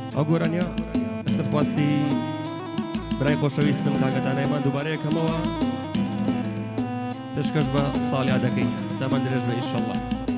ئەو گۆرانیا سەرخواستی برای خۆشەویستم کاگەتانایمان دووبارە یەکەمەوە پێشکەش بە ساڵیا دەکەین تامان درێژ بە ئینشەڵڵا.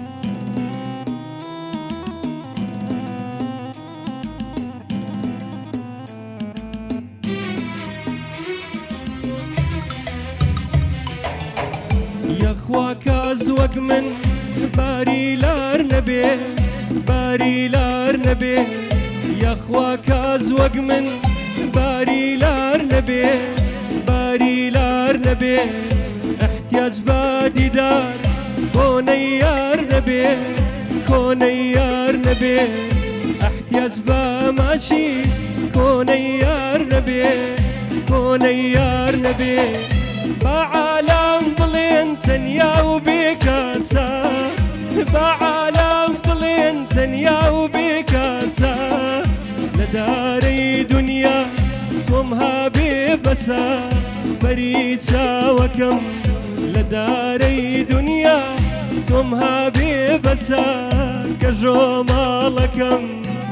یەخوا کاز وەک من باری لار نەبێ باری لار نەبێ یەخوا کاز وەک من باری لار نەبێ باری لار نەبێ احتیاج بە دیدار کۆنەی یار نەبێ کۆنەی یار نەبێ احتیاج بە ماشی کۆنەی یار نەبێ کۆنەی یار نەبێ بەعالام بڵێن تەنیا و بێکاسە بەعالام بڵێن تەنیا و بێکاسە لە دارەی دنیا تۆم هابێ بەسە بەری چاوەکەم لە دارەی دنیا تۆم هابێ بەسە کە ژۆ ماڵەکەم.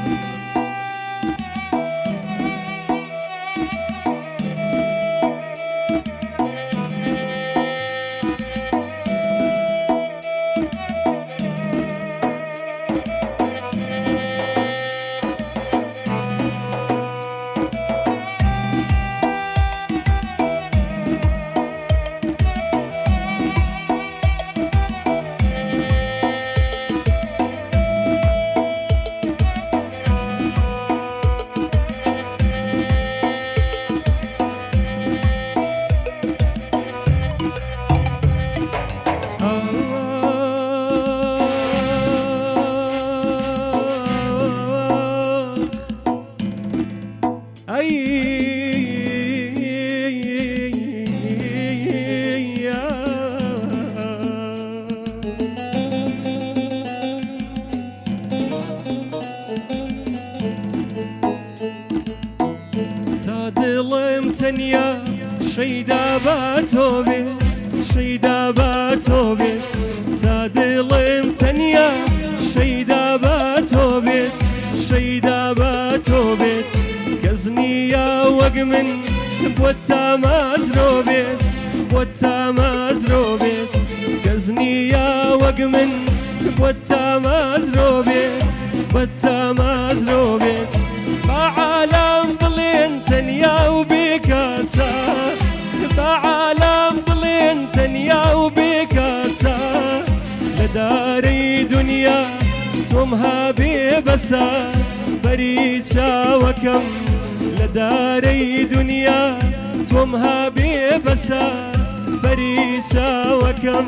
دڵم تەنیا شەیدا بە تۆ بێت شەیدا بە تۆ بێت تا دڵم تەنیا شەیدا بە تۆ بێت شەیدا بە تۆ بێت کەس نییە وەک من بۆ تامازرۆ بێت بۆ تامازرۆ بێت کەس نییە وەک من بۆ تامازرۆ بێت بۆ تامازرۆ بێت بەعالام بڵێن تەنیا و بێکاسە بەعالام بڵێن تەنیا و بێکاسە لە دارەی دنیا تۆم هابێ بەسە بەری چاوەکەم لە دارەی دنیا تۆم هابێ بەسە بەری چاوەکەم.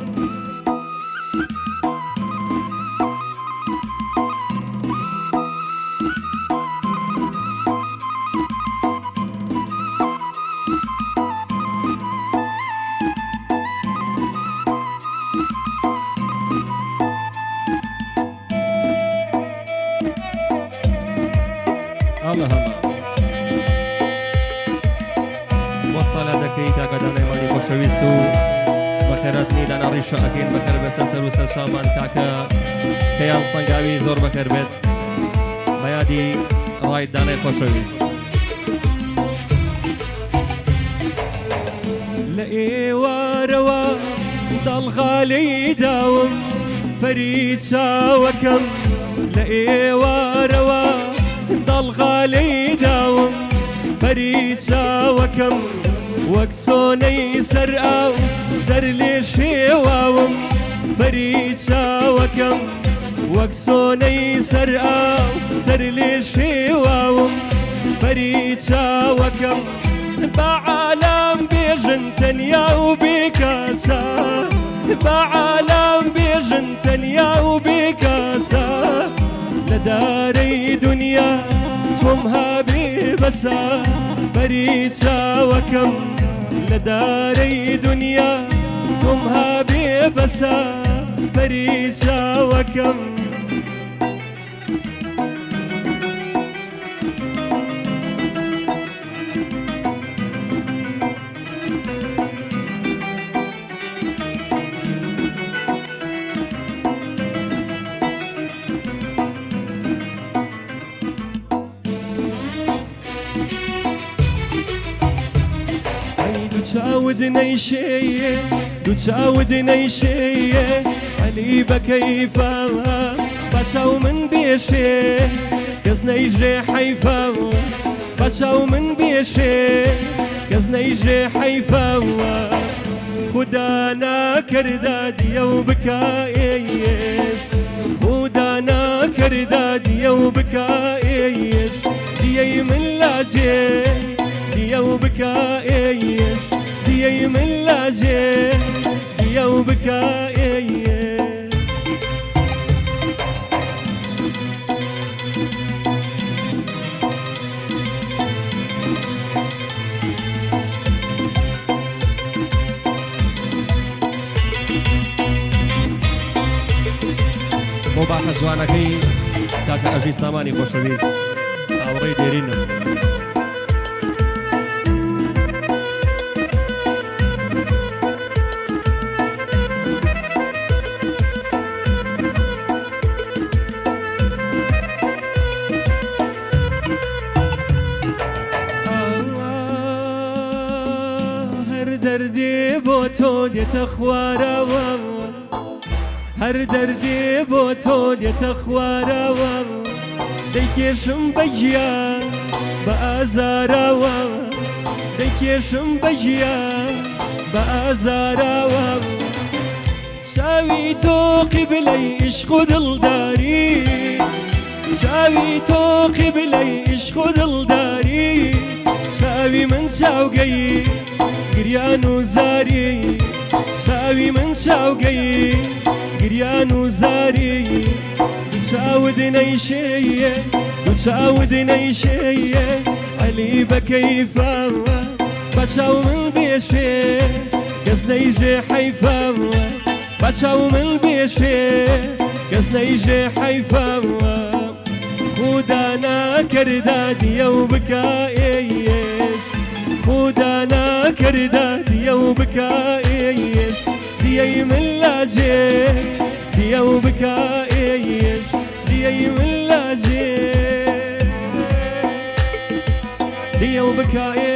الله هەما بۆ ساڵا دەکەی کاکەدانەیمانی خۆشەویست و بەخێراتنی دانا ڕیشە ئەکەین بەخێر بەسەر سەر و سەرشامان کاکە کەیان سەنگاوی زۆر بەخێر بێت بە یادی ڕای دانای خۆشەویست. لە ئێوارەوە دەڵغالەی داوم بەری چاوەکەم لە ئێوارەوە دەڵغالەی داوم بەری چاوەکەم وەک سۆنەی سەر ئاو سەر لێ شێواوم بەری چاوەکەم وەک سۆنەی سەر ئاو سەر لێ شێواوم بەری چاوەکەم بەعالام بێژن تەنیا و بێکاسە بەعالام بێژن تەنیا و بێکاسە لە دارەی دنیا تۆم هابێ بەسە بەری چاوەکەم لە دارەی دنیا تۆم هابێ بەسە بەری چاوەکەم. چاودنەی شێیە دوو چاودنەی شێیە عەلی بەکەیفەوە بە چاو من بێشێ کەس نەیژێ حەیفەوە بە چاو من بێشێ کەس نەیژێ حەیفەوە خدا ناکردا دیە و بکە ئێیش خدا ناکردا دیە و بکە ئێیش دیەی من لاجێ دیە و بکە ئێیش دیەی من لاجێ دیە و بکە ئێیش بۆ باخە جوانەکەی کاکە ئەژی سامانی خۆشەویست هاوڕێی دێرینم هەر دەردێ بۆ تۆ دێتە خوارەوە هەر دەردێ بۆ تۆ دێتە خوارەوە دەیکێشم بە گیان بە ئازارەوە دەیکێشم بە گیان بە ئازارەوە چاوی تۆ قیبلەی عشق و دڵداری چاوی تۆ قیبلەی عشق و دڵداری چاوی من چاوگەی گریان و زاری چاوی من چاوگەی گریان و زاری دوو چاودنەی شێیە دوو چاودنەی شێیە عەلی بەکەیفەوە بە چاو من بێشێ کەس نەیژێ حەیفەوە بە چاو من بێشێ کەس نەیژێ حەیفەوە خدا ناکردا دیە و بکە ئێیش خدا ناکردا دیە و بکە ئێیش دیەی من لاجێ دیە و بکە ئێیش دیەی من لاجێ دیە و بکە ئێیش